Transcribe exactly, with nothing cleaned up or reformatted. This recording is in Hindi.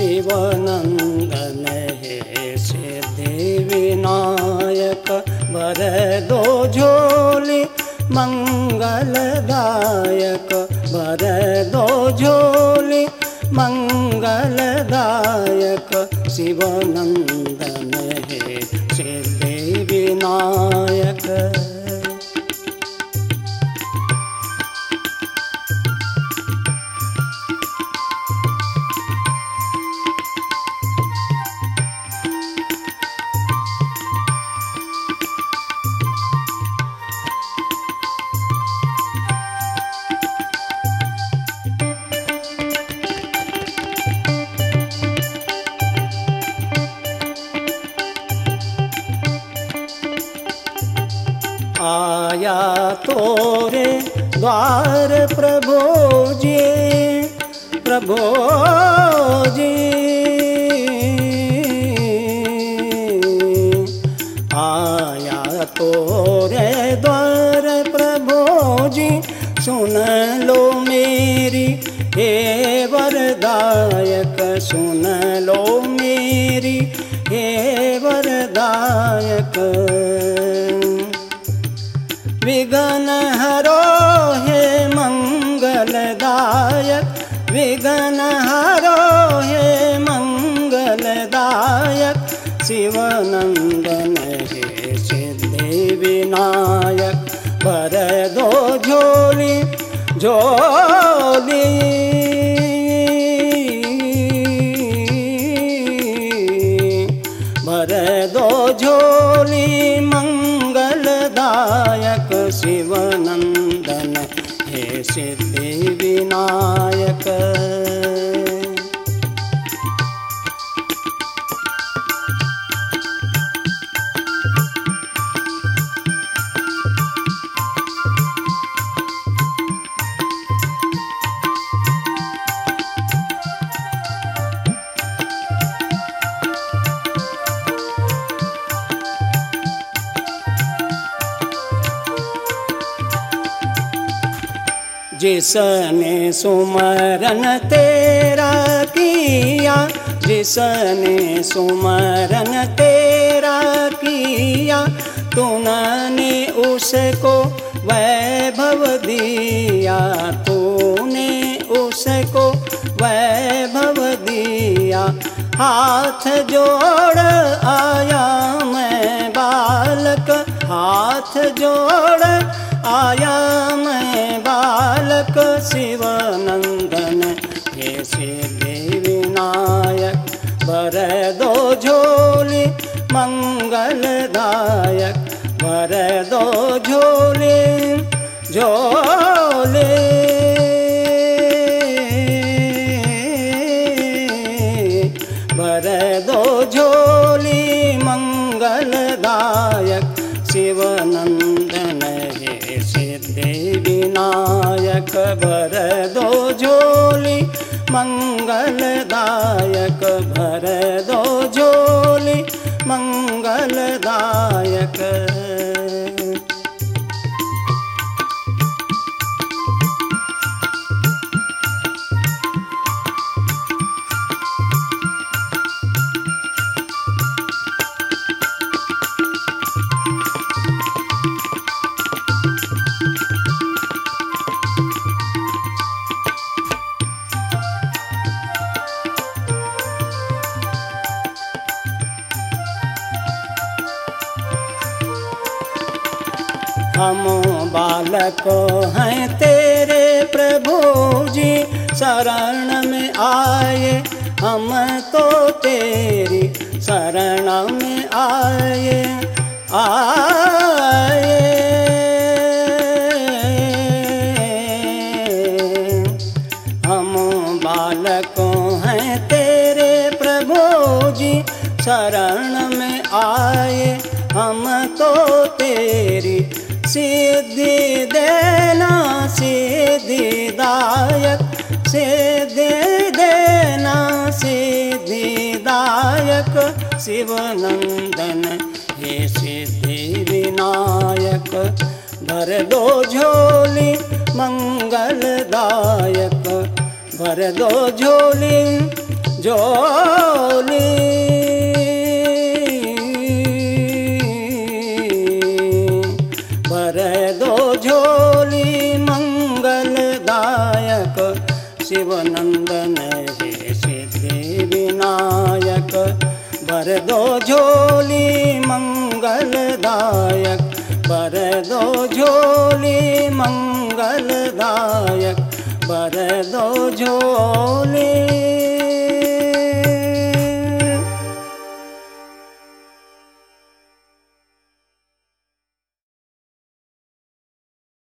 शिवनंदन हे सिद्धि विनायक, भर दो झोली मंगलदायक, भर दो झोली मंगलदायक, शिवनंदन हे सिद्धि विनायक। आया तोरे द्वार प्रभु जी, प्रभु जी आया तोरे द्वार प्रभु जी, सुन लो मेरी हे वरदायक, सुन लो मेरी हे वरदायक। विघ्न हरो हे मंगलदायक, विघ्न हरो हे मंगलदायक, शिवनंदन हे सिद्धि विनायक, भर दो झोली झोली भर दो झोली मंगलदायक, शिवनंदन हे सिद्धि विनायक। जिसने सुमरन तेरा किया, जिसने सुमरन तेरा किया, तूने उसको वैभव दिया, तूने उसको वैभव दिया। हाथ जोड़ आया मैं बालक, हाथ जोड़ आया मैं बालक, शिवनंदन हे सिद्धि विनायक, भर दो झोली मंगलदायक, भर दो झोली झोली भर दो झोली मंगलदायक, शिवनंदन हे सिद्धि विनायक, भर दो झोली मंगलदायक, भर दो झोली मंगलदायक। हम बालक हैं तेरे प्रभु जी, शरण में आए हम तो तेरी शरण में आए आए। हम बालक हैं तेरे प्रभु जी, शरण में आए हम तो तेरी सिद्धि देना, सिद्धिदायक, सिद्धि देना सिद्धिदायक, शिवनंदन हे सिद्धि विनायक, भर दो झोली मंगलदायक, भर दो झोली झोली भर दो झोली मंगलदायक शिवनंदन हे सिद्धि विनायक भर दो झोली मंगलदायक भर दो झोली मंगलदायक भर दो झोली।